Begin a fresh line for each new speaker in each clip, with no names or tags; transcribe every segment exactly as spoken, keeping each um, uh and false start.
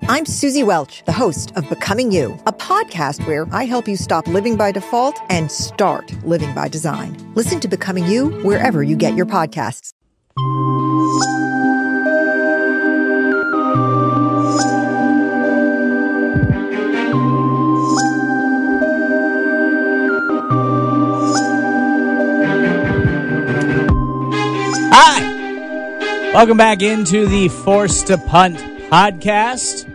I'm Susie Welch, the host of Becoming You, a podcast where I help you stop living by default and start living by design. Listen to Becoming You wherever you get your podcasts.
Hi, welcome back into the Forced to Punt podcast.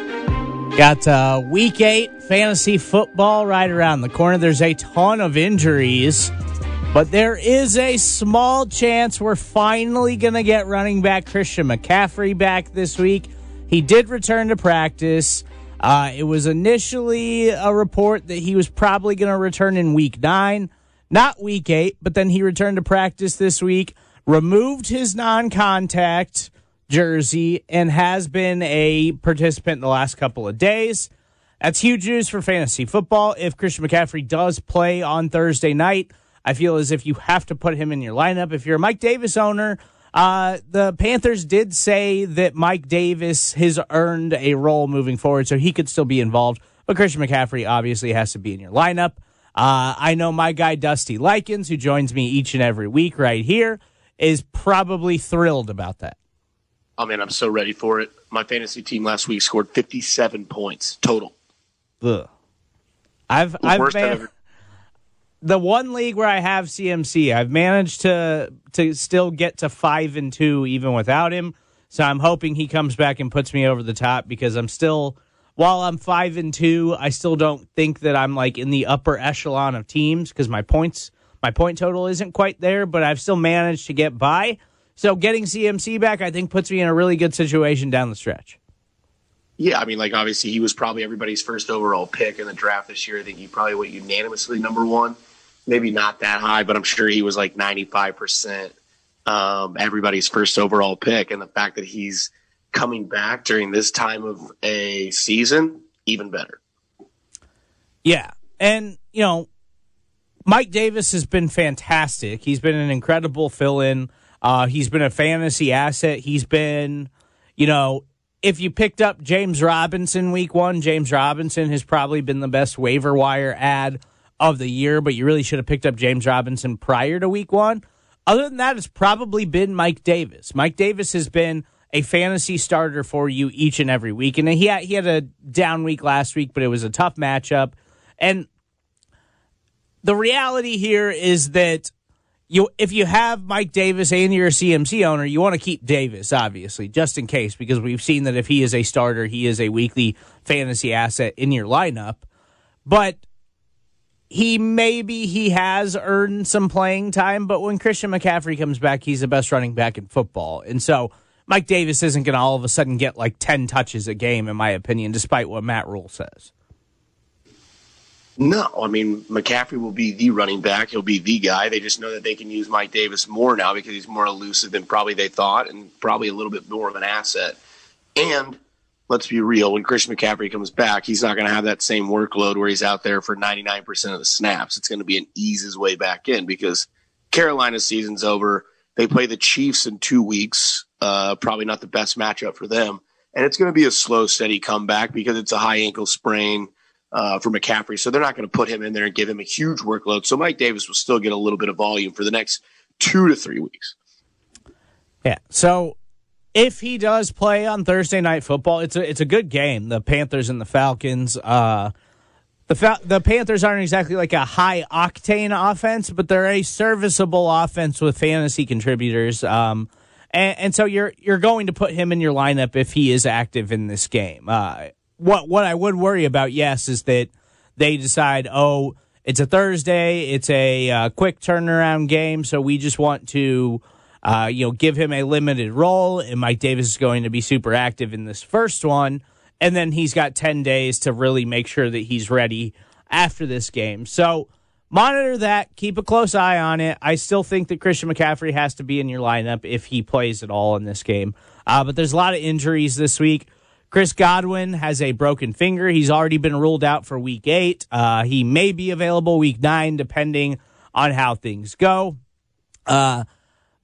Got uh, week eight fantasy football right around the corner. There's a ton of injuries, but there is a small chance we're finally going to get running back Christian McCaffrey back this week. He did return to practice. Uh, it was initially a report that he was probably going to return in week nine, not week eight, but then he returned to practice this week, removed his non-contact jersey, and has been a participant the last couple of days. That's huge news for fantasy football. If Christian McCaffrey does play on Thursday night, I feel as if you have to put him in your lineup. If you're a Mike Davis owner, uh, the Panthers did say that Mike Davis has earned a role moving forward, so he could still be involved. But Christian McCaffrey obviously has to be in your lineup. Uh, I know my guy Dusty Likens, who joins me each and every week right here, is probably thrilled about that.
Oh, man, I'm so ready for it. My fantasy team last week scored fifty-seven points total.
Ugh. I've, I've
worst
man-
I've ever-
the one league where I have C M C, I've managed to to still get to five and two even without him. So I'm hoping he comes back and puts me over the top, because I'm still, while I'm five and two, I still don't think that I'm like in the upper echelon of teams, because my points, my point total isn't quite there, but I've still managed to get by. So getting C M C back, I think, puts me in a really good situation down the stretch.
Yeah, I mean, like, obviously he was probably everybody's first overall pick in the draft this year. I think he probably went unanimously number one. Maybe not that high, but I'm sure he was like ninety-five percent um, everybody's first overall pick. And the fact that he's coming back during this time of a season, even better.
Yeah, and, you know, Mike Davis has been fantastic. He's been an incredible fill-in. Uh, he's been a fantasy asset. He's been, you know, if you picked up James Robinson week one, James Robinson has probably been the best waiver wire ad of the year, but you really should have picked up James Robinson prior to week one. Other than that, it's probably been Mike Davis. Mike Davis has been a fantasy starter for you each and every week. And he had, he had a down week last week, but it was a tough matchup. And the reality here is that You, if you have Mike Davis and you're a C M C owner, you want to keep Davis, obviously, just in case, because we've seen that if he is a starter, he is a weekly fantasy asset in your lineup. But he maybe he has earned some playing time, but when Christian McCaffrey comes back, he's the best running back in football. And so Mike Davis isn't going to all of a sudden get like ten touches a game, in my opinion, despite what Matt Rule says.
No, I mean, McCaffrey will be the running back. He'll be the guy. They just know that they can use Mike Davis more now because he's more elusive than probably they thought, and probably a little bit more of an asset. And let's be real, when Christian McCaffrey comes back, he's not going to have that same workload where he's out there for ninety-nine percent of the snaps. It's going to be an ease his way back in, because Carolina's season's over. They play the Chiefs in two weeks. Uh, probably not the best matchup for them. And it's going to be a slow, steady comeback because it's a high ankle sprain Uh, for McCaffrey, so they're not going to put him in there and give him a huge workload. So Mike Davis will still get a little bit of volume for the next two to three weeks.
Yeah. So if he does play on Thursday Night Football, it's a it's a good game. The Panthers and the Falcons. Uh, the Fal- the Panthers aren't exactly like a high octane offense, but they're a serviceable offense with fantasy contributors. Um, and, and so you're you're going to put him in your lineup if he is active in this game. Uh, What what I would worry about, yes, is that they decide, oh, it's a Thursday, it's a uh, quick turnaround game, so we just want to, uh, you know, give him a limited role, and Mike Davis is going to be super active in this first one, and then he's got ten days to really make sure that he's ready after this game. So monitor that, keep a close eye on it. I still think that Christian McCaffrey has to be in your lineup if he plays at all in this game, uh, but there's a lot of injuries this week. Chris Godwin has a broken finger. He's already been ruled out for week eight. Uh, he may be available week nine, depending on how things go. Uh,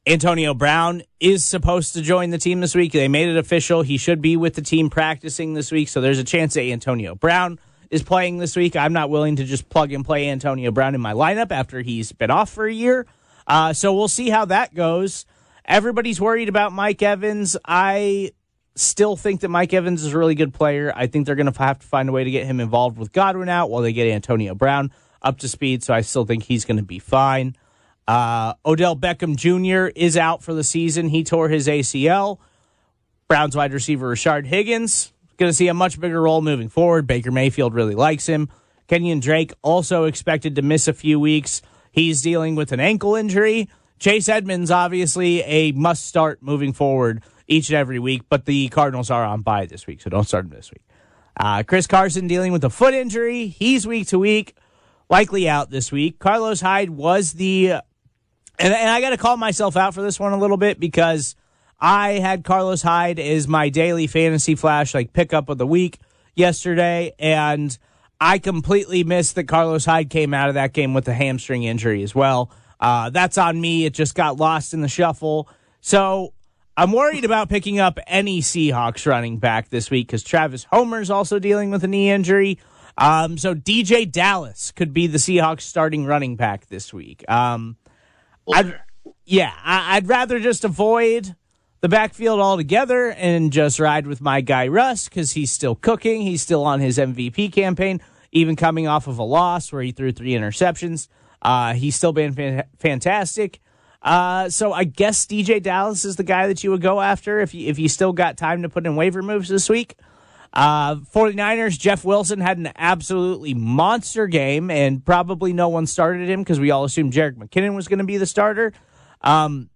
Antonio Brown is supposed to join the team this week. They made it official. He should be with the team practicing this week, so there's a chance that Antonio Brown is playing this week. I'm not willing to just plug and play Antonio Brown in my lineup after he's been off for a year. Uh, so we'll see how that goes. Everybody's worried about Mike Evans. I still think that Mike Evans is a really good player. I think they're going to have to find a way to get him involved with Godwin out while they get Antonio Brown up to speed, so I still think he's going to be fine. Uh, Odell Beckham Junior is out for the season. He tore his A C L. Browns wide receiver Rashard Higgins going to see a much bigger role moving forward. Baker Mayfield really likes him. Kenyon Drake also expected to miss a few weeks. He's dealing with an ankle injury. Chase Edmonds, obviously, a must-start moving forward each and every week, but the Cardinals are on bye this week, so don't start him this week. Uh, Chris Carson dealing with a foot injury. He's week to week, likely out this week. Carlos Hyde was the... And, and I got to call myself out for this one a little bit because I had Carlos Hyde as my daily fantasy flash, like pickup of the week yesterday, and I completely missed that Carlos Hyde came out of that game with a hamstring injury as well. Uh, that's on me. It just got lost in the shuffle. So I'm worried about picking up any Seahawks running back this week because Travis Homer's also dealing with a knee injury. Um, so D J Dallas could be the Seahawks starting running back this week. Um, I'd, yeah, I, I'd rather just avoid the backfield altogether and just ride with my guy Russ because he's still cooking. He's still on his M V P campaign, even coming off of a loss where he threw three interceptions. Uh, he's still been fan- fantastic. Uh, so I guess D J Dallas is the guy that you would go after if you, if you still got time to put in waiver moves this week. Uh, 49ers, Jeff Wilson had an absolutely monster game, and probably no one started him because we all assumed Jerick McKinnon was going to be the starter. Um,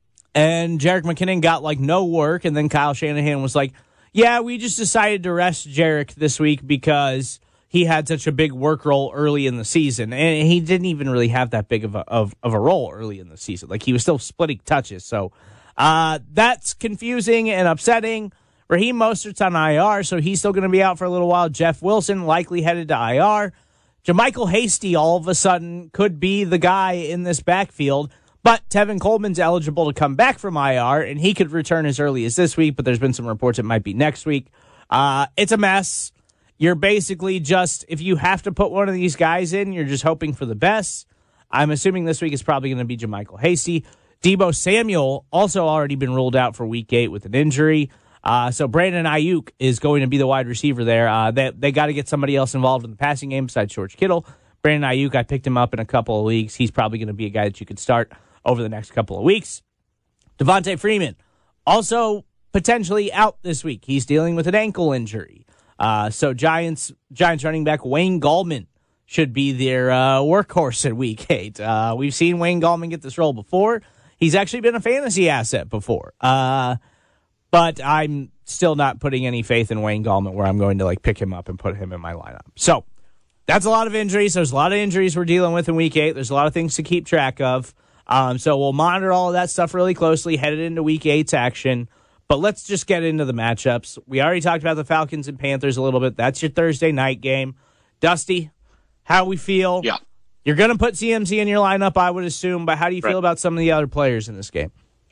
and Jerick McKinnon got, like, no work, and then Kyle Shanahan was like, yeah, we just decided to rest Jerick this week because he had such a big work role early in the season, and he didn't even really have that big of a, of, of a role early in the season. Like, he was still splitting touches, so uh, that's confusing and upsetting. Raheem Mostert's on I R, so he's still going to be out for a little while. Jeff Wilson likely headed to I R. JaMycal Hasty all of a sudden could be the guy in this backfield, but Tevin Coleman's eligible to come back from I R, and he could return as early as this week, but there's been some reports it might be next week. Uh, it's a mess. You're basically just, if you have to put one of these guys in, you're just hoping for the best. I'm assuming this week is probably going to be JaMycal Hasty. Deebo Samuel also already been ruled out for week eight with an injury. Uh, so Brandon Ayuk is going to be the wide receiver there. Uh, they they got to get somebody else involved in the passing game besides George Kittle. Brandon Ayuk, I picked him up in a couple of leagues. He's probably going to be a guy that you could start over the next couple of weeks. Devontae Freeman, also potentially out this week. He's dealing with an ankle injury. Uh, so Giants Giants running back Wayne Gallman should be their uh, workhorse at week eight. Uh, we've seen Wayne Gallman get this role before. He's actually been a fantasy asset before. Uh But I'm still not putting any faith in Wayne Gallman where I'm going to like pick him up and put him in my lineup. So that's a lot of injuries. There's a lot of injuries we're dealing with in week eight. There's a lot of things to keep track of. Um, so we'll monitor all of that stuff really closely headed into week eight's action. But let's just get into the matchups. We already talked about the Falcons and Panthers a little bit. That's your Thursday night game. Dusty, how we feel?
Yeah.
You're going to put C M C in your lineup, I would assume. But how do you
right.
feel about some of the other players in this game?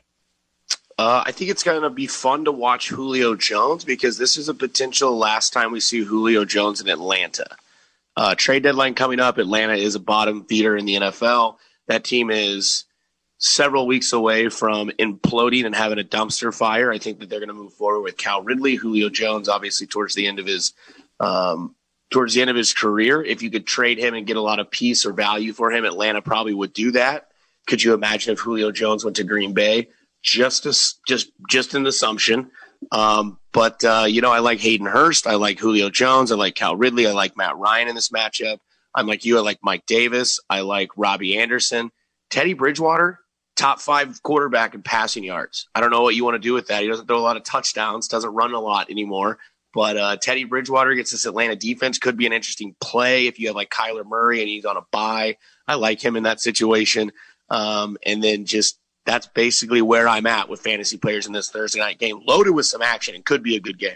Uh, I think it's going to be fun to watch Julio Jones because this is a potential last time we see Julio Jones in Atlanta. Uh, trade deadline coming up. Atlanta is a bottom feeder in the N F L. That team is several weeks away from imploding and having a dumpster fire. I think that they're going to move forward with Cal Ridley, Julio Jones, obviously towards the end of his um, towards the end of his career. If you could trade him and get a lot of piece or value for him, Atlanta probably would do that. Could you imagine if Julio Jones went to Green Bay? Just as, just just an assumption. Um, but, uh, you know, I like Hayden Hurst. I like Julio Jones. I like Cal Ridley. I like Matt Ryan in this matchup. I'm like you. I like Mike Davis. I like Robbie Anderson. Teddy Bridgewater, top five quarterback in passing yards. I don't know what you want to do with that. He doesn't throw a lot of touchdowns, doesn't run a lot anymore. But uh, Teddy Bridgewater against this Atlanta defense could be an interesting play if you have like Kyler Murray and he's on a bye. I like him in that situation. Um, and then just that's basically where I'm at with fantasy players in this Thursday night game, loaded with some action. It could be a good game.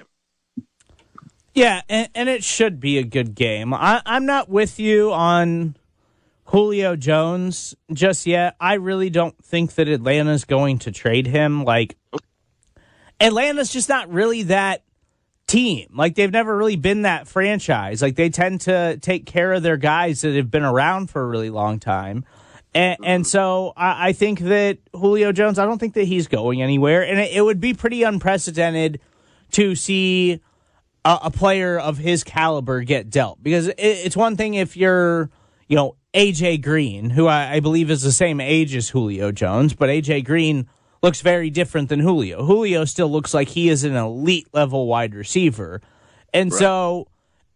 Yeah, and, and it should be a good game. I, I'm not with you on Julio Jones just yet. I really don't think that Atlanta's going to trade him. Like, Atlanta's just not really that team. Like, they've never really been that franchise. Like, they tend to take care of their guys that have been around for a really long time. And, and so I, I think that Julio Jones, I don't think that he's going anywhere. And it, it would be pretty unprecedented to see a, a player of his caliber get dealt. Because it, it's one thing if you're, you know, A J Green, who I, I believe is the same age as Julio Jones, but A J Green looks very different than Julio. Julio still looks like he is an elite level wide receiver. And right. so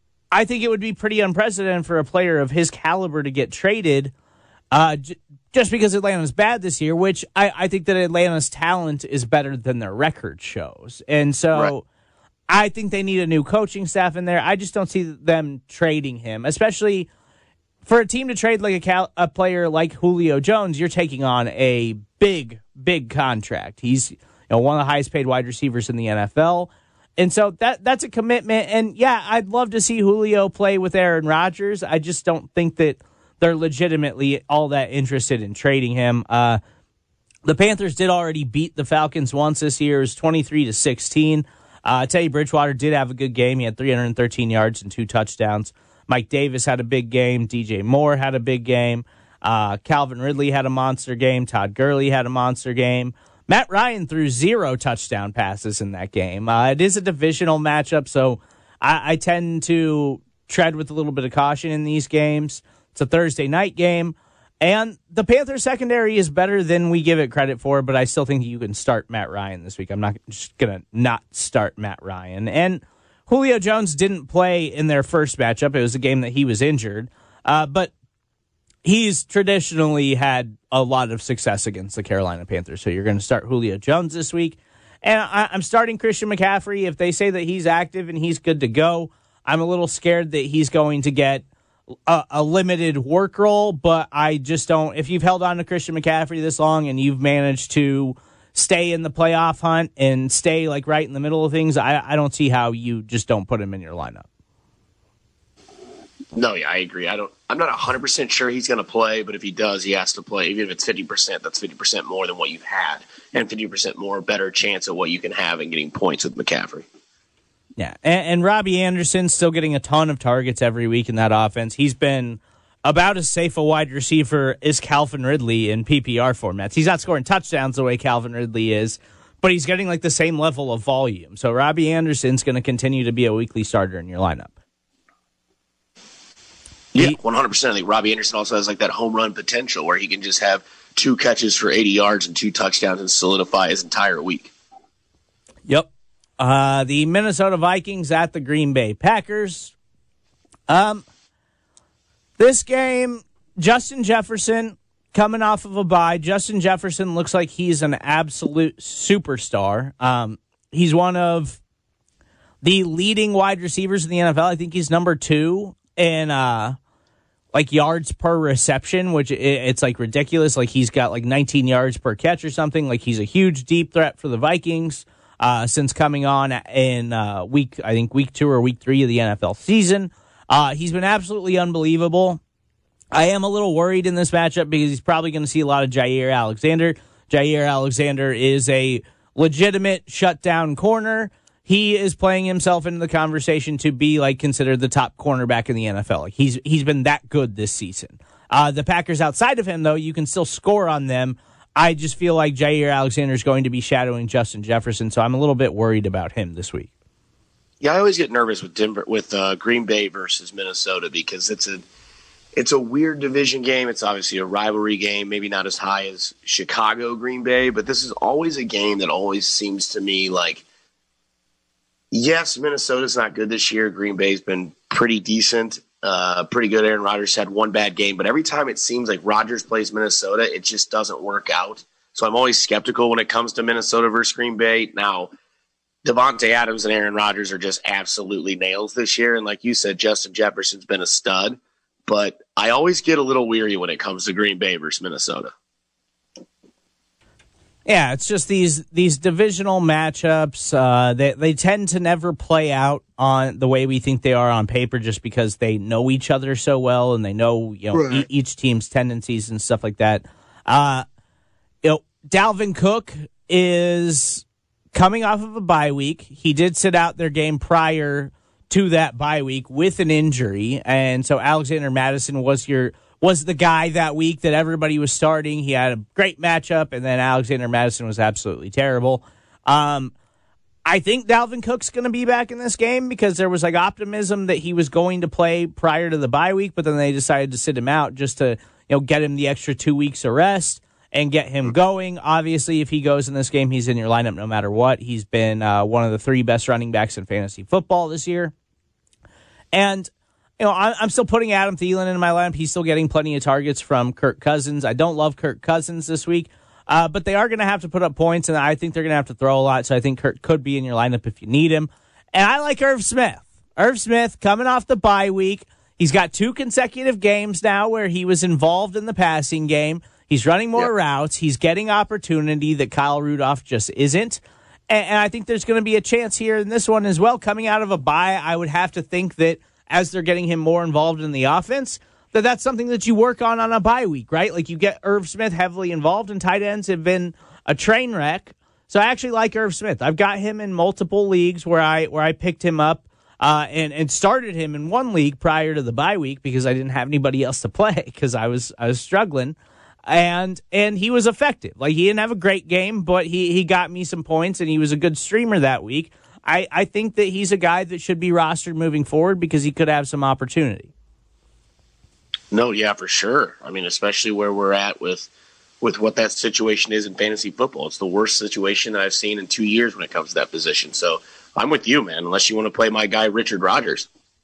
I think it would be pretty unprecedented for a player of his caliber to get traded uh, j- just because Atlanta's bad this year, which I, I think that Atlanta's talent is better than their record shows. And so right. I think they need a new coaching staff in there. I just don't see them trading him, especially for a team to trade like a, cal- a player like Julio Jones. You're taking on a big, big contract. He's you know one of the highest paid wide receivers in the N F L. And so that that's a commitment. And yeah, I'd love to see Julio play with Aaron Rodgers. I just don't think that they're legitimately all that interested in trading him. Uh, the Panthers did already beat the Falcons once this year. It was twenty-three to sixteen. Uh, Teddy Bridgewater did have a good game. He had three hundred thirteen yards and two touchdowns. Mike Davis had a big game. D J Moore had a big game. Uh, Calvin Ridley had a monster game. Todd Gurley had a monster game. Matt Ryan threw zero touchdown passes in that game. Uh, it is a divisional matchup, so I, I tend to tread with a little bit of caution in these games. It's a Thursday night game, and the Panthers secondary is better than we give it credit for, but I still think you can start Matt Ryan this week. I'm not just going to not start Matt Ryan. And Julio Jones didn't play in their first matchup. It was a game that he was injured, uh, but he's traditionally had a lot of success against the Carolina Panthers. So you're going to start Julio Jones this week. And I, I'm starting Christian McCaffrey. If they say that he's active and he's good to go, I'm a little scared that he's going to get a, a limited work role, but I just don't. If you've held on to Christian McCaffrey this long and you've managed to stay in the playoff hunt and stay like right in the middle of things, I, I don't see how you just don't put him in your lineup.
No, yeah, I agree. I don't. I'm not one hundred percent sure he's going to play, but if he does, he has to play. Even if it's fifty percent, that's fifty percent more than what you've had, and fifty percent more better chance of what you can have in getting points with McCaffrey.
Yeah, and, and Robbie Anderson's still getting a ton of targets every week in that offense. He's been about as safe a wide receiver as Calvin Ridley in P P R formats. He's not scoring touchdowns the way Calvin Ridley is, but he's getting like the same level of volume. So Robbie Anderson's going to continue to be a weekly starter in your lineup.
Yeah, one hundred percent. I think Robbie Anderson also has like that home run potential where he can just have two catches for eighty yards and two touchdowns and solidify his entire week.
Yep. Uh, the Minnesota Vikings at the Green Bay Packers. Um, this game, Justin Jefferson coming off of a bye. Justin Jefferson looks like he's an absolute superstar. Um, he's one of the leading wide receivers in the N F L. I think he's number two in uh, like yards per reception, which it, it's like ridiculous. Like he's got like nineteen yards per catch or something. Like he's a huge deep threat for the Vikings uh, since coming on in uh, week, I think week two or week three of the N F L season. Uh, he's been absolutely unbelievable. I am a little worried in this matchup because he's probably going to see a lot of Jair Alexander. Jair Alexander is a legitimate shutdown corner. He is playing himself into the conversation to be like considered the top cornerback in the N F L. Like he's he's been that good this season. Uh, the Packers outside of him, though, you can still score on them. I just feel like Jair Alexander is going to be shadowing Justin Jefferson, so I'm a little bit worried about him this week.
Yeah, I always get nervous with Denver, with uh, Green Bay versus Minnesota because it's a it's a weird division game. It's obviously a rivalry game, maybe not as high as Chicago Green Bay, but this is always a game that always seems to me like, yes, Minnesota's not good this year. Green Bay's been pretty decent, uh, pretty good. Aaron Rodgers had one bad game, but every time it seems like Rodgers plays Minnesota, it just doesn't work out. So I'm always skeptical when it comes to Minnesota versus Green Bay. Now, Devontae Adams and Aaron Rodgers are just absolutely nails this year. And like you said, Justin Jefferson's been a stud. But I always get a little weary when it comes to Green Bay versus Minnesota.
Yeah, it's just these these divisional matchups. Uh, they they tend to never play out on the way we think they are on paper, just because they know each other so well and they know you know right. e- each team's tendencies and stuff like that. Uh, you know, Dalvin Cook is coming off of a bye week. He did sit out their game prior to that bye week with an injury, and so Alexander Mattison was your. was the guy that week that everybody was starting. He had a great matchup, and then Alexander Mattison was absolutely terrible. Um, I think Dalvin Cook's going to be back in this game because there was like optimism that he was going to play prior to the bye week, but then they decided to sit him out just to you know get him the extra two weeks of rest and get him going. Obviously, if he goes in this game, he's in your lineup no matter what. He's been uh, one of the three best running backs in fantasy football this year. And You know, I'm still putting Adam Thielen in my lineup. He's still getting plenty of targets from Kirk Cousins. I don't love Kirk Cousins this week, uh, but they are going to have to put up points, and I think they're going to have to throw a lot, so I think Kirk could be in your lineup if you need him. And I like Irv Smith. Irv Smith coming off the bye week. He's got two consecutive games now where he was involved in the passing game. He's running more yep. routes. He's getting opportunity that Kyle Rudolph just isn't. And, and I think there's going to be a chance here in this one as well. Coming out of a bye, I would have to think that as they're getting him more involved in the offense, that that's something that you work on on a bye week, right? Like you get Irv Smith heavily involved, and tight ends have been a train wreck. So I actually like Irv Smith. I've got him in multiple leagues where I where I picked him up uh, and and started him in one league prior to the bye week because I didn't have anybody else to play because I was I was struggling, and and he was effective. Like he didn't have a great game, but he he got me some points, and he was a good streamer that week. I, I think that he's a guy that should be rostered moving forward because he could have some opportunity.
No, yeah, for sure. I mean, especially where we're at with with what that situation is in fantasy football. It's the worst situation that I've seen in two years when it comes to that position. So I'm with you, man, unless you want to play my guy Richard Rodgers.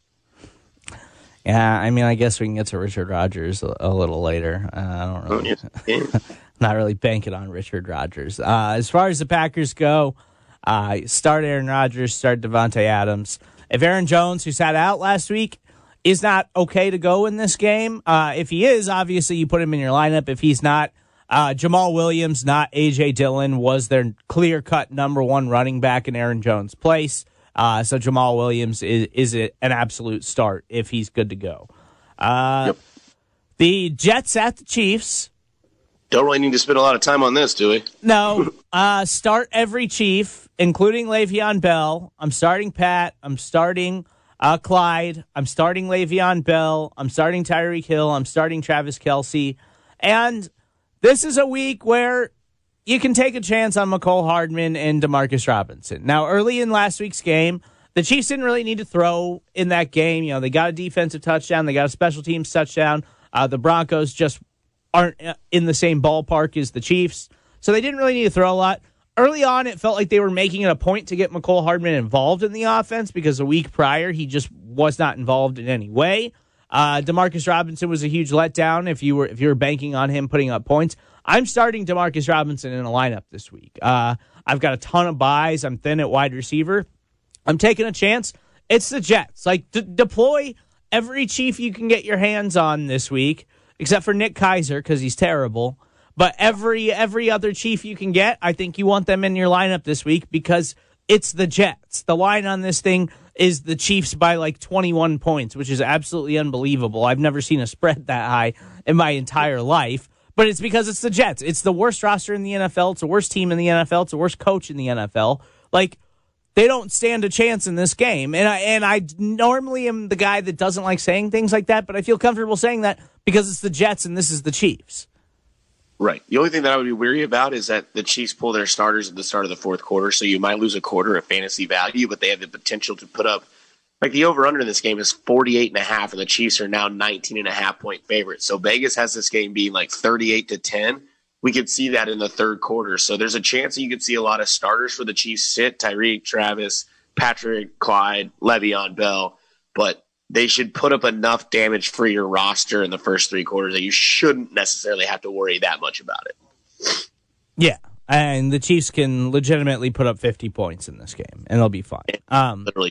Yeah, I mean, I guess we can get to Richard Rodgers a, a little later. Uh, I don't really, oh, yeah. Yeah. Not really banking on Richard Rodgers. Uh, as far as the Packers go, Uh, start Aaron Rodgers, start Devontae Adams. If Aaron Jones, who sat out last week, is not okay to go in this game, uh, if he is, obviously you put him in your lineup. If he's not, uh, Jamal Williams, not A J Dillon, was their clear-cut number one running back in Aaron Jones' place. Uh, so Jamal Williams is, is an absolute start if he's good to go. Uh, yep. The Jets at the Chiefs.
Don't really need to spend a lot of time on this, do we?
No. Uh, start every Chief, including Le'Veon Bell. I'm starting Pat. I'm starting uh, Clyde. I'm starting Le'Veon Bell. I'm starting Tyreek Hill. I'm starting Travis Kelce. And this is a week where you can take a chance on McCole Hardman and Demarcus Robinson. Now, early in last week's game, the Chiefs didn't really need to throw in that game. You know, they got a defensive touchdown. They got a special teams touchdown. Uh, the Broncos just aren't in the same ballpark as the Chiefs, so they didn't really need to throw a lot. Early on, it felt like they were making it a point to get McCole Hardman involved in the offense because a week prior, he just was not involved in any way. Uh, Demarcus Robinson was a huge letdown if you were if you were banking on him putting up points. I'm starting Demarcus Robinson in a lineup this week. Uh, I've got a ton of buys. I'm thin at wide receiver. I'm taking a chance. It's the Jets. Like, d- deploy every Chief you can get your hands on this week, except for Nick Keiser because he's terrible. But every every other Chief you can get, I think you want them in your lineup this week because it's the Jets. The line on this thing is the Chiefs by like twenty-one points, which is absolutely unbelievable. I've never seen a spread that high in my entire life. But it's because it's the Jets. It's the worst roster in the N F L. It's the worst team in the N F L. It's the worst coach in the N F L. Like, they don't stand a chance in this game. And I, and I normally am the guy that doesn't like saying things like that, but I feel comfortable saying that because it's the Jets and this is the Chiefs.
Right. The only thing that I would be weary about is that the Chiefs pull their starters at the start of the fourth quarter, so you might lose a quarter of fantasy value, but they have the potential to put up, like the over-under in this game is forty-eight and a half, and the Chiefs are now nineteen and a half point favorites. So Vegas has this game being like thirty-eight to ten. We could see that in the third quarter. So there's a chance that you could see a lot of starters for the Chiefs sit, Tyreek, Travis, Patrick, Clyde, Le'Veon Bell, but they should put up enough damage for your roster in the first three quarters that you shouldn't necessarily have to worry that much about it.
Yeah, and the Chiefs can legitimately put up fifty points in this game, and they'll be fine. Um,
Literally.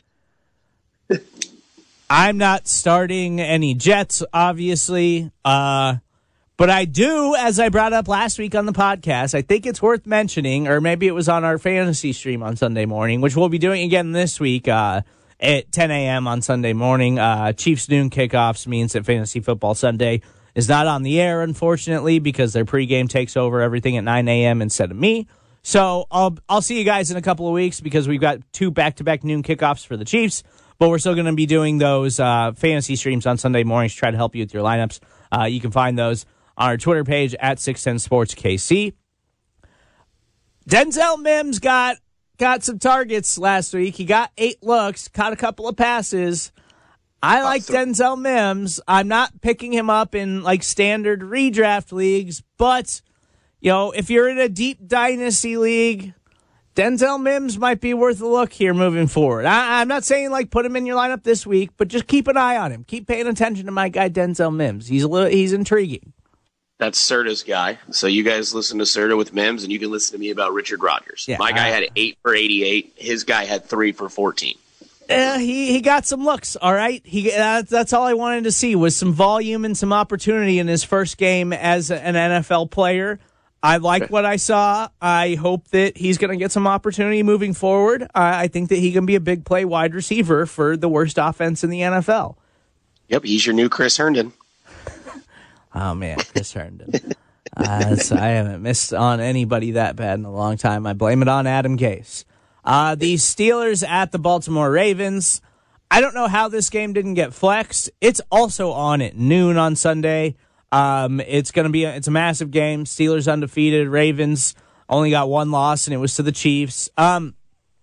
I'm not starting any Jets, obviously. Uh, But I do, as I brought up last week on the podcast, I think it's worth mentioning, or maybe it was on our fantasy stream on Sunday morning, which we'll be doing again this week uh, at ten a.m. on Sunday morning. Uh, Chiefs noon kickoffs means that Fantasy Football Sunday is not on the air, unfortunately, because their pregame takes over everything at nine a.m. instead of me. So I'll I'll see you guys in a couple of weeks because we've got two back-to-back noon kickoffs for the Chiefs, but we're still going to be doing those uh, fantasy streams on Sunday mornings to try to help you with your lineups. Uh, you can find those on our Twitter page at six ten sports K C. Denzel Mims got got some targets last week. He got eight looks, caught a couple of passes. I like Denzel Mims. I'm not picking him up in like standard redraft leagues, but you know, if you're in a deep dynasty league, Denzel Mims might be worth a look here moving forward. I, I'm not saying like put him in your lineup this week, but just keep an eye on him. Keep paying attention to my guy Denzel Mims. He's a little, he's intriguing.
That's Serta's guy. So you guys listen to Serta with Mims, and you can listen to me about Richard Rodgers. Yeah, My guy I, had eight for eighty-eight. His guy had three for fourteen.
Uh, he he got some looks, all right. He uh, that's all I wanted to see was some volume and some opportunity in his first game as an N F L player. I like what I saw. I hope that he's going to get some opportunity moving forward. Uh, I think that he can be a big play wide receiver for the worst offense in the N F L.
Yep, he's your new Chris Herndon.
Oh, man, Chris Herndon. Uh, so I haven't missed on anybody that bad in a long time. I blame it on Adam Gase. Uh, the Steelers at the Baltimore Ravens. I don't know how this game didn't get flexed. It's also on at noon on Sunday. Um, it's going to be a, it's a massive game. Steelers undefeated. Ravens only got one loss, and it was to the Chiefs. Um,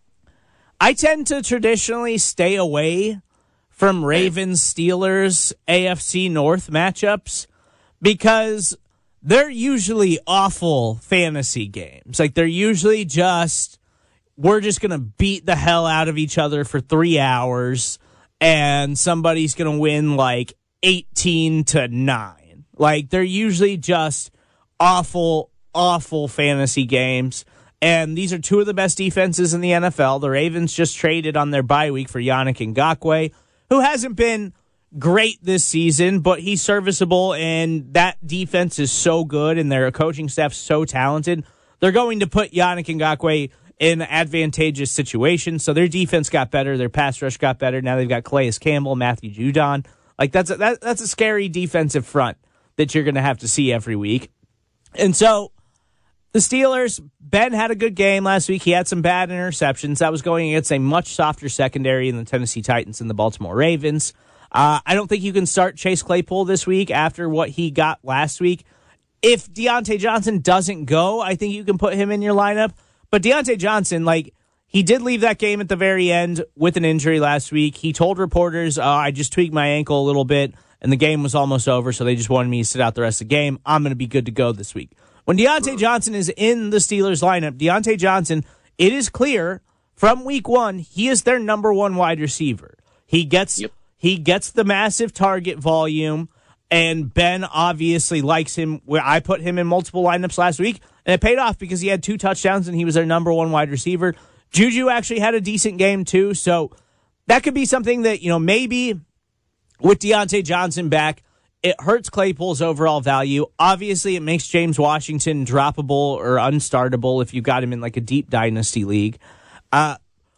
I tend to traditionally stay away from Ravens-Steelers A F C North matchups, because they're usually awful fantasy games. Like, they're usually just, we're just going to beat the hell out of each other for three hours, and somebody's going to win, like, eighteen to nine. Like, they're usually just awful, awful fantasy games. And these are two of the best defenses in the N F L. The Ravens just traded on their bye week for Yannick Ngakoue, who hasn't been great this season, but he's serviceable, and that defense is so good, and their coaching staff so talented. They're going to put Yannick Ngakoue in advantageous situations, so their defense got better, their pass rush got better. Now they've got Calais Campbell, Matthew Judon. Like, that's a, that, that's a scary defensive front that you're going to have to see every week. And so the Steelers, Ben had a good game last week. He had some bad interceptions. That was going against a much softer secondary in the Tennessee Titans and the Baltimore Ravens. Uh, I don't think you can start Chase Claypool this week after what he got last week. If Deontay Johnson doesn't go, I think you can put him in your lineup. But Deontay Johnson, like, he did leave that game at the very end with an injury last week. He told reporters, oh, I just tweaked my ankle a little bit, and the game was almost over, so they just wanted me to sit out the rest of the game. I'm going to be good to go this week. When Deontay Johnson is in the Steelers lineup, Deontay Johnson, it is clear from week one, he is their number one wide receiver. He gets... Yep. He gets the massive target volume, and Ben obviously likes him. Where I put him in multiple lineups last week, and it paid off because he had two touchdowns, and he was their number one wide receiver. Juju actually had a decent game, too, so that could be something that, you know, maybe with Deontay Johnson back, it hurts Claypool's overall value. Obviously, it makes James Washington droppable or unstartable if you got him in, like, a deep dynasty league. Uh,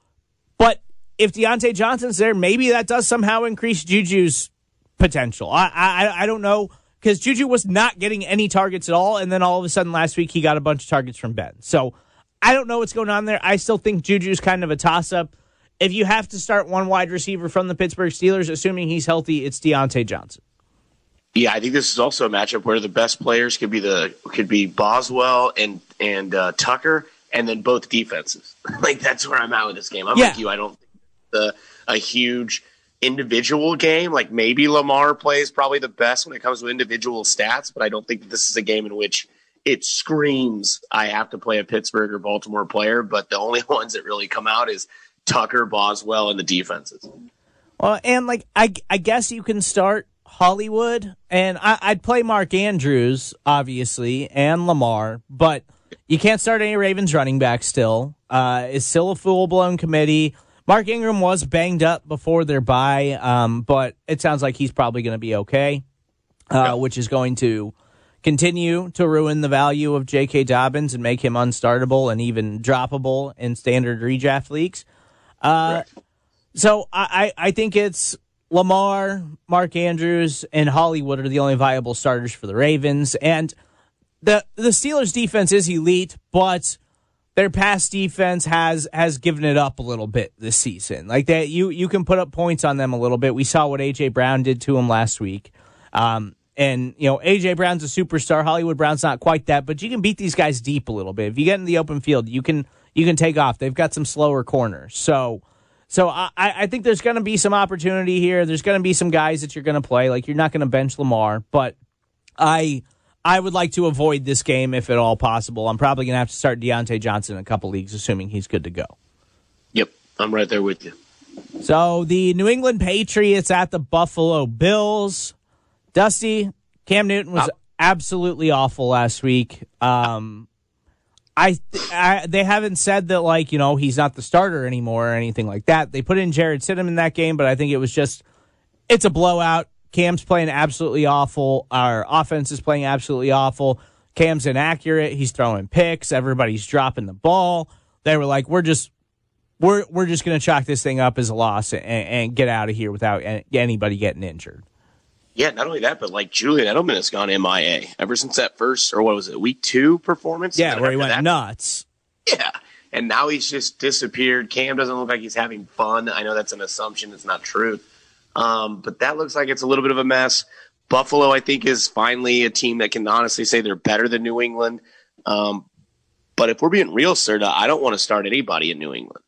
but if Deontay Johnson's there, maybe that does somehow increase Juju's potential. I I, I don't know, because Juju was not getting any targets at all, and then all of a sudden last week he got a bunch of targets from Ben. So I don't know what's going on there. I still think Juju's kind of a toss-up. If you have to start one wide receiver from the Pittsburgh Steelers, assuming he's healthy, it's Deontay Johnson.
Yeah, I think this is also a matchup where the best players could be the could be Boswell and and uh, Tucker, and then both defenses. Like, that's where I'm at with this game. I'm yeah. like you. I don't. The, a huge individual game. Like, maybe Lamar plays probably the best when it comes to individual stats, but I don't think that this is a game in which it screams I have to play a Pittsburgh or Baltimore player, but the only ones that really come out is Tucker, Boswell, and the defenses.
Well, and like I, I guess you can start Hollywood, and I, I'd play Mark Andrews, obviously, and Lamar, but you can't start any Ravens running back still. Uh, it's still a full-blown committee. Mark Ingram was banged up before their bye, um, but it sounds like he's probably going to be okay, uh, which is going to continue to ruin the value of J K. Dobbins and make him unstartable and even droppable in standard redraft leagues. Uh, so I, I think it's Lamar, Mark Andrews, and Hollywood are the only viable starters for the Ravens. And the the Steelers' defense is elite, but their pass defense has has given it up a little bit this season. Like that, you you can put up points on them a little bit. We saw what A J. Brown did to him last week. Um, and, you know, A J. Brown's a superstar. Hollywood Brown's not quite that, but you can beat these guys deep a little bit. If you get in the open field, you can you can take off. They've got some slower corners. So so I, I think there's going to be some opportunity here. There's going to be some guys that you're going to play. Like, you're not going to bench Lamar, but I I would like to avoid this game if at all possible. I'm probably going to have to start Deontay Johnson in a couple leagues, assuming he's good to go.
Yep, I'm right there with you.
So the New England Patriots at the Buffalo Bills. Dusty, Cam Newton was oh. absolutely awful last week. Um, I, I they haven't said that, like, you know, he's not the starter anymore or anything like that. They put in Jared Stidham in that game, but I think it was just, it's a blowout. Cam's playing absolutely awful. Our offense is playing absolutely awful. Cam's inaccurate. He's throwing picks. Everybody's dropping the ball. They were like, we're just we're we're just going to chalk this thing up as a loss and, and get out of here without anybody getting injured.
Yeah, not only that, but like Julian Edelman has gone M I A ever since that first, or what was it, week two performance?
Yeah, where he went
that,
nuts.
Yeah, and now he's just disappeared. Cam doesn't look like he's having fun. I know that's an assumption. It's not truth. Um, but that looks like it's a little bit of a mess. Buffalo, I think, is finally a team that can honestly say they're better than New England. Um, but if we're being real, Serta, I don't want to start anybody in New England.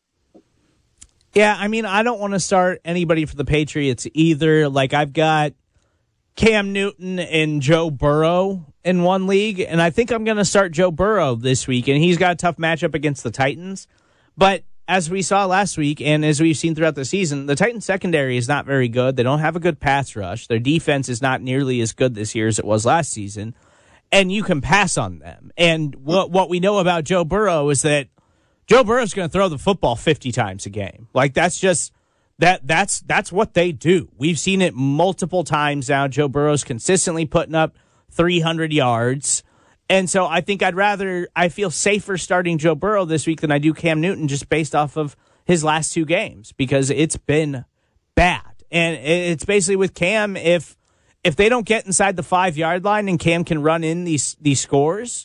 Yeah, I mean, I don't want to start anybody for the Patriots either. Like, I've got Cam Newton and Joe Burrow in one league, and I think I'm going to start Joe Burrow this week, and he's got a tough matchup against the Titans. But as we saw last week, and as we've seen throughout the season, the Titans secondary is not very good. They don't have a good pass rush. Their defense is not nearly as good this year as it was last season, and you can pass on them. And what what we know about Joe Burrow is that Joe Burrow's going to throw the football fifty times a game. Like, that's just that that's that's what they do. We've seen it multiple times now. Joe Burrow's consistently putting up three hundred yards. And so I think I'd rather, I feel safer starting Joe Burrow this week than I do Cam Newton, just based off of his last two games, because it's been bad. And it's basically with Cam, if if they don't get inside the five-yard line and Cam can run in these these scores,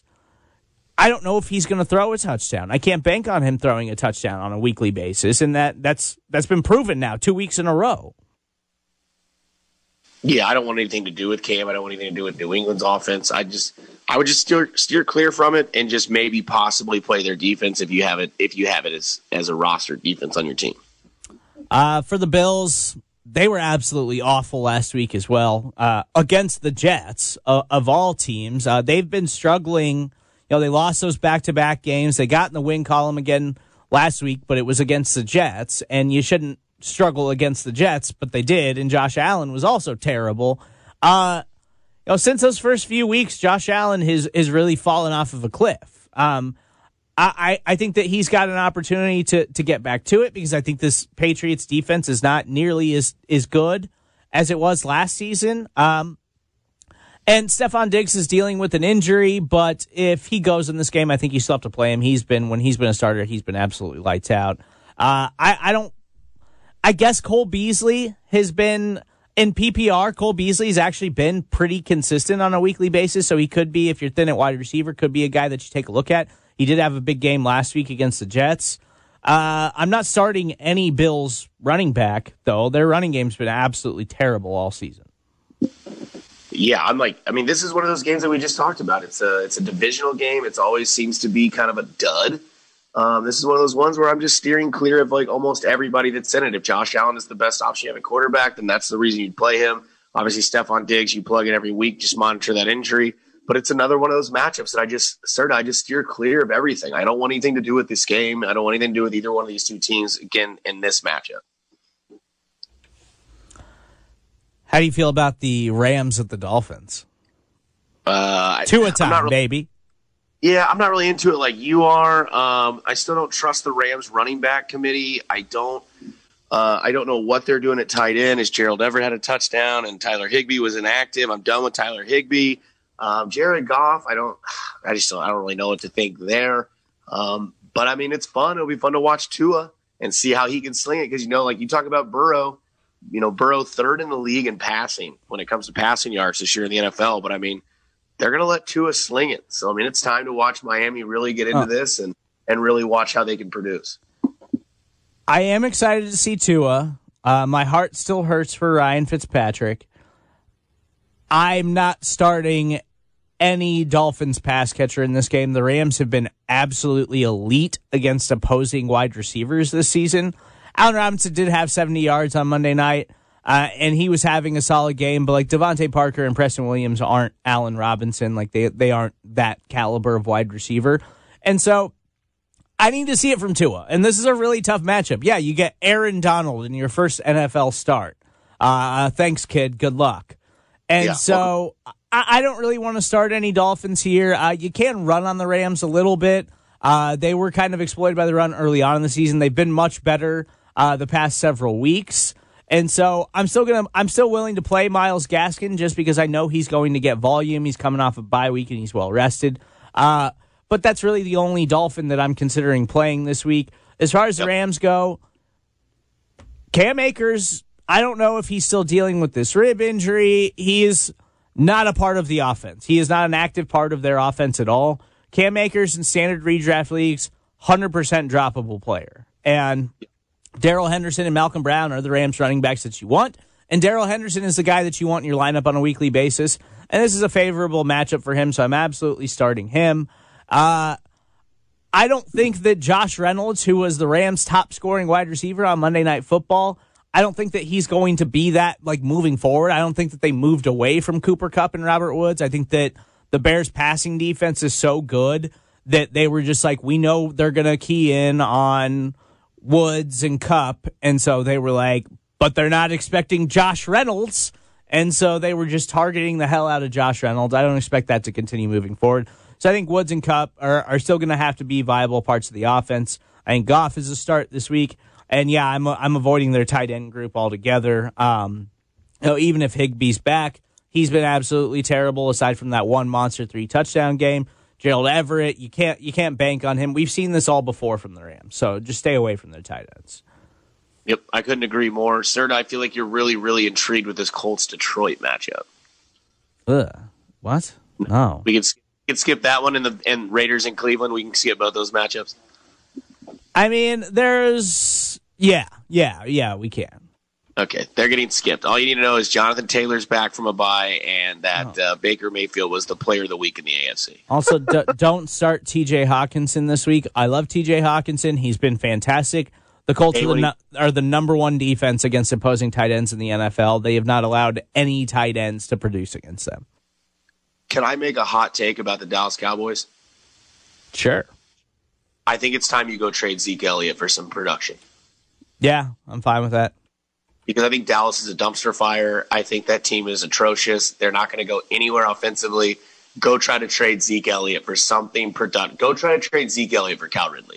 I don't know if he's going to throw a touchdown. I can't bank on him throwing a touchdown on a weekly basis, and that that's that's been proven now two weeks in a row.
Yeah, I don't want anything to do with Cam. I don't want anything to do with New England's offense. I just, I would just steer steer clear from it and just maybe possibly play their defense if you have it if you have it as as a roster defense on your team.
Uh, for the Bills, they were absolutely awful last week as well uh, against the Jets uh, of all teams. Uh, they've been struggling. You know, they lost those back-to-back games. They got in the win column again last week, but it was against the Jets, and you shouldn't struggle against the Jets, but they did, and Josh Allen was also terrible. Uh, you know, since those first few weeks, Josh Allen has, has really fallen off of a cliff. Um, I, I think that he's got an opportunity to, to get back to it, because I think this Patriots defense is not nearly as, as good as it was last season. Um, and Stephon Diggs is dealing with an injury, but if he goes in this game, I think you still have to play him. He's been, when he's been a starter, he's been absolutely lights out. Uh, I, I don't, I guess Cole Beasley has been, in P P R, Cole Beasley's actually been pretty consistent on a weekly basis, so he could be, if you're thin at wide receiver, could be a guy that you take a look at. He did have a big game last week against the Jets. Uh, I'm not starting any Bills running back, though. Their running game's been absolutely terrible all season.
Yeah, I'm like, I mean, this is one of those games that we just talked about. It's a, it's a divisional game. It always seems to be kind of a dud. Um, this is one of those ones where I'm just steering clear of like almost everybody that's in it. If Josh Allen is the best option you have at quarterback, then that's the reason you'd play him. Obviously, Stephon Diggs, you plug in every week, just monitor that injury. But it's another one of those matchups that I just, Serta, I just steer clear of everything. I don't want anything to do with this game. I don't want anything to do with either one of these two teams, again, in this matchup.
How do you feel about the Rams at the Dolphins?
Uh,
Two a time,
really,
baby.
Yeah, I'm not really into it like you are. Um, I still don't trust the Rams running back committee. I don't uh, I don't know what they're doing at tight end. As Gerald Everett had a touchdown and Tyler Higbee was inactive. I'm done with Tyler Higbee. Um, Jared Goff, I don't, I just don't, I don't really know what to think there. Um, but I mean, it's fun. It'll be fun to watch Tua and see how he can sling it. Cause you know, like you talk about Burrow, you know, Burrow third in the league in passing when it comes to passing yards this year in the N F L. But I mean, they're going to let Tua sling it. So, I mean, it's time to watch Miami really get into oh. this and, and really watch how they can produce.
I am excited to see Tua. Uh, my heart still hurts for Ryan Fitzpatrick. I'm not starting any Dolphins pass catcher in this game. The Rams have been absolutely elite against opposing wide receivers this season. Allen Robinson did have seventy yards on Monday night, uh, and he was having a solid game. But like Devontae Parker and Preston Williams aren't Allen Robinson. Like they they aren't that caliber of wide receiver. And so I need to see it from Tua. And this is a really tough matchup. Yeah, you get Aaron Donald in your first N F L start. Uh, thanks, kid. Good luck. And yeah. so I, I don't really want to start any Dolphins here. Uh, you can run on the Rams a little bit. Uh, they were kind of exploited by the run early on in the season. They've been much better uh, the past several weeks. And so I'm still gonna I'm still willing to play Myles Gaskin just because I know he's going to get volume. He's coming off a bye week and he's well rested. Uh, but that's really the only Dolphin that I'm considering playing this week. As far as the Rams go, Cam Akers, I don't know if he's still dealing with this rib injury. He is not a part of the offense. He is not an active part of their offense at all. Cam Akers in standard redraft leagues, one hundred percent droppable player. And Darrell Henderson and Malcolm Brown are the Rams running backs that you want. And Darrell Henderson is the guy that you want in your lineup on a weekly basis. And this is a favorable matchup for him, so I'm absolutely starting him. Uh, I don't think that Josh Reynolds, who was the Rams' top scoring wide receiver on Monday Night Football, I don't think that he's going to be that, like, moving forward. I don't think that they moved away from Cooper Kupp and Robert Woods. I think that the Bears' passing defense is so good that they were just like, we know they're going to key in on Woods and Kupp. And so they were like, but they're not expecting Josh Reynolds. And so they were just targeting the hell out of Josh Reynolds. I don't expect that to continue moving forward. So I think Woods and Kupp are, are still going to have to be viable parts of the offense. I think Goff is a start this week. And, yeah, I'm I'm avoiding their tight end group altogether. Um, you know, even if Higbee's back, he's been absolutely terrible aside from that one monster three touchdown game. Gerald Everett, you can't you can't bank on him. We've seen this all before from the Rams, so just stay away from their tight ends.
Yep, I couldn't agree more. Serta, I feel like you're really, really intrigued with this Colts-Detroit matchup.
Ugh. What? No.
We can, we can skip that one, and the and Raiders in Cleveland. We can skip both those matchups.
I mean, there's... Yeah, yeah, yeah, we can.
Okay, they're getting skipped. All you need to know is Jonathan Taylor's back from a bye, and that oh. uh, Baker Mayfield was the player of the week in the A F C.
Also, d- don't start T J Hawkinson this week. I love T J Hawkinson. He's been fantastic. The Colts hey, are, the no- are the number one defense against opposing tight ends in the N F L. They have not allowed any tight ends to produce against them.
Can I make a hot take about the Dallas Cowboys?
Sure.
I think it's time you go trade Zeke Elliott for some production.
Yeah, I'm fine with that.
Because I think Dallas is a dumpster fire. I think that team is atrocious. They're not going to go anywhere offensively. Go try to trade Zeke Elliott for something productive. Go try to trade Zeke Elliott for Cal Ridley.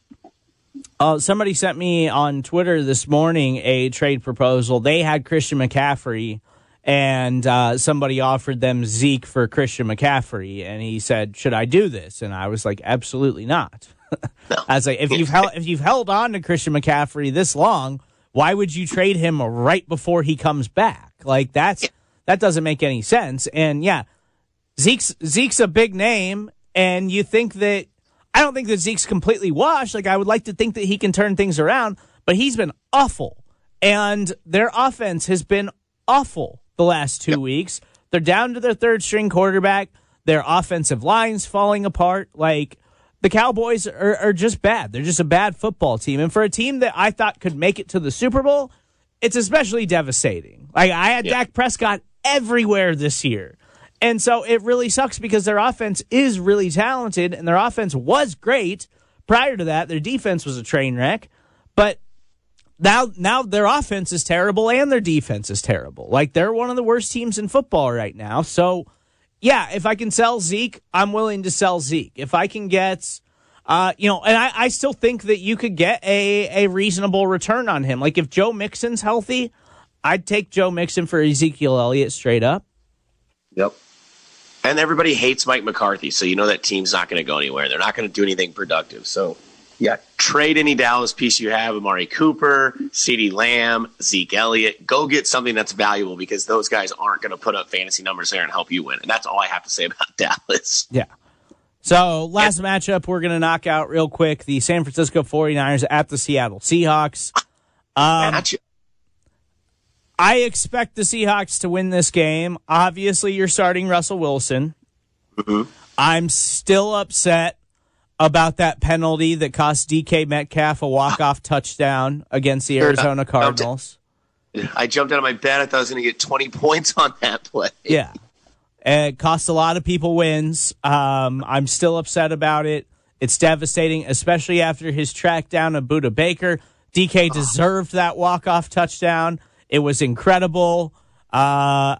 Uh, somebody sent me on Twitter this morning a trade proposal. They had Christian McCaffrey, and uh, somebody offered them Zeke for Christian McCaffrey, and he said, should I do this? And I was like, absolutely not. No. I was like, if you've held if you've held on to Christian McCaffrey this long, why would you trade him right before he comes back? Like that's that doesn't make any sense. And yeah, Zeke's Zeke's a big name, and you think that I don't think that Zeke's completely washed. Like I would like to think that he can turn things around, but he's been awful, and their offense has been awful the last two yep. weeks. They're down to their third string quarterback. Their offensive line's falling apart. Like. The Cowboys are, are just bad. They're just a bad football team. And for a team that I thought could make it to the Super Bowl, it's especially devastating. Like I had yeah. Dak Prescott everywhere this year. And so it really sucks because their offense is really talented and their offense was great. Prior to that, their defense was a train wreck. But now, now their offense is terrible and their defense is terrible. Like they're one of the worst teams in football right now. So yeah, if I can sell Zeke, I'm willing to sell Zeke. If I can get, uh, you know, and I, I still think that you could get a, a reasonable return on him. Like if Joe Mixon's healthy, I'd take Joe Mixon for Ezekiel Elliott straight up.
Yep. And everybody hates Mike McCarthy, so you know that team's not going to go anywhere. They're not going to do anything productive. So, yeah, trade any Dallas piece you have, Amari Cooper, CeeDee Lamb, Zeke Elliott. Go get something that's valuable because those guys aren't going to put up fantasy numbers there and help you win. And that's all I have to say about Dallas.
Yeah. So, last and- matchup we're going to knock out real quick. The San Francisco forty-niners at the Seattle Seahawks. Um,
Matchup.
I expect the Seahawks to win this game. Obviously, you're starting Russell Wilson.
Mm-hmm.
I'm still upset about that penalty that cost D K Metcalf a walk-off touchdown against the Arizona Cardinals.
I jumped out of my bed. I thought I was going to get twenty points on that play.
Yeah. It cost a lot of people wins. Um, I'm still upset about it. It's devastating, especially after his track down of Budda Baker. D K deserved that walk-off touchdown. It was incredible. Uh,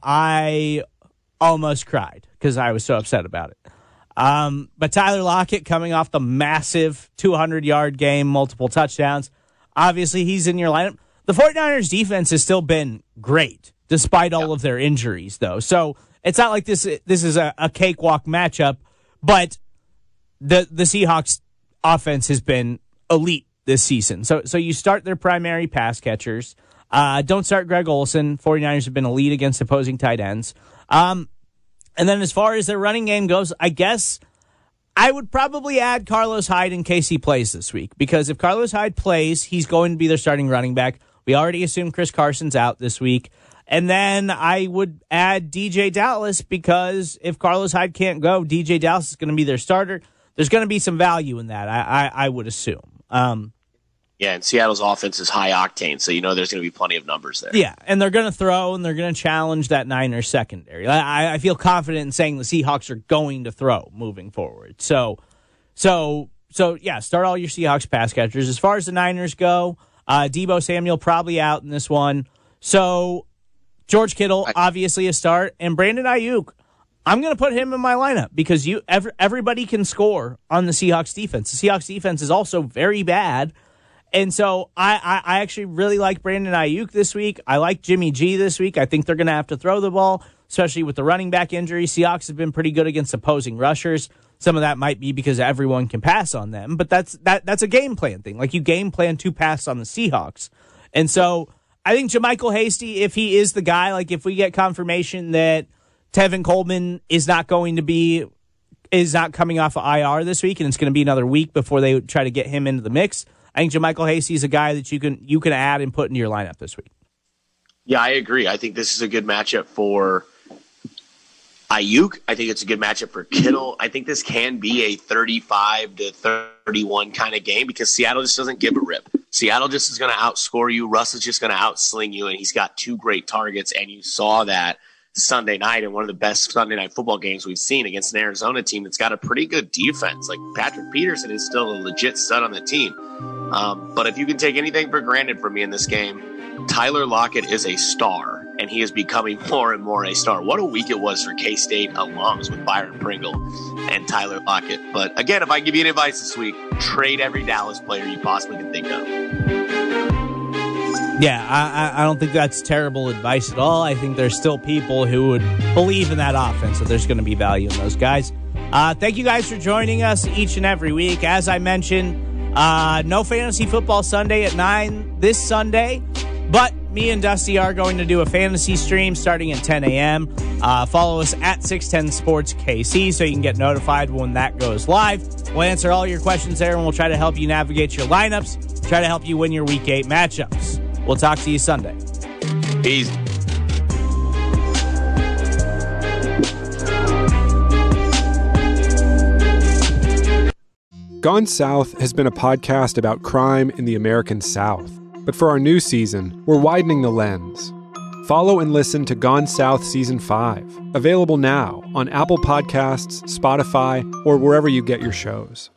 I almost cried because I was so upset about it. Um, but Tyler Lockett coming off the massive two hundred yard game, multiple touchdowns. Obviously, he's in your lineup. The forty-niners defense has still been great despite all of their injuries, though. So it's not like this this is a, a cakewalk matchup, but the the Seahawks offense has been elite this season. So so you start their primary pass catchers. Uh, don't start Greg Olsen. forty-niners have been elite against opposing tight ends. Um, and then as far as their running game goes, I guess I would probably add Carlos Hyde in case he plays this week. Because if Carlos Hyde plays, he's going to be their starting running back. We already assume Chris Carson's out this week. And then I would add D J Dallas because if Carlos Hyde can't go, D J Dallas is going to be their starter. There's going to be some value in that, I, I, I would assume. Um
Yeah, and Seattle's offense is high octane, so you know there's going to be plenty of numbers there.
Yeah, and they're going to throw, and they're going to challenge that Niners secondary. I, I feel confident in saying the Seahawks are going to throw moving forward. So, so, so yeah, start all your Seahawks pass catchers. As far as the Niners go, uh, Deebo Samuel probably out in this one. So, George Kittle, obviously a start, and Brandon Ayuk, I'm going to put him in my lineup because you every, everybody can score on the Seahawks defense. The Seahawks defense is also very bad. And so I, I, I actually really like Brandon Ayuk this week. I like Jimmy G this week. I think they're going to have to throw the ball, especially with the running back injury. Seahawks have been pretty good against opposing rushers. Some of that might be because everyone can pass on them, but that's that that's a game plan thing. Like you game plan to pass on the Seahawks. And so I think JaMychal Hasty, if he is the guy, like if we get confirmation that Tevin Coleman is not going to be, is not coming off of I R this week, and it's going to be another week before they try to get him into the mix, I think JaMychal Hasty is a guy that you can you can add and put into your lineup this week.
Yeah, I agree. I think this is a good matchup for Ayuk. I think it's a good matchup for Kittle. I think this can be a thirty-five to thirty-one kind of game because Seattle just doesn't give a rip. Seattle just is going to outscore you. Russ is just going to outsling you, and he's got two great targets, and you saw that Sunday night in one of the best Sunday night football games we've seen against an Arizona team that's got a pretty good defense. Like Patrick Peterson is still a legit stud on the team. Um, but if you can take anything for granted from me in this game, Tyler Lockett is a star, and he is becoming more and more a star. What a week it was for K-State alums with Byron Pringle and Tyler Lockett. But again, if I give you any advice this week, trade every Dallas player you possibly can think of.
Yeah, I, I don't think that's terrible advice at all. I think there's still people who would believe in that offense, so there's going to be value in those guys. Uh, thank you guys for joining us each and every week. As I mentioned, uh, no Fantasy Football Sunday at nine this Sunday, but me and Dusty are going to do a fantasy stream starting at ten a.m. Uh, follow us at six ten Sports K C so you can get notified when that goes live. We'll answer all your questions there, and we'll try to help you navigate your lineups, try to help you win your Week eight matchups. We'll talk to you Sunday.
Peace.
Gone South has been a podcast about crime in the American South. But for our new season, we're widening the lens. Follow and listen to Gone South Season five, available now on Apple Podcasts, Spotify, or wherever you get your shows.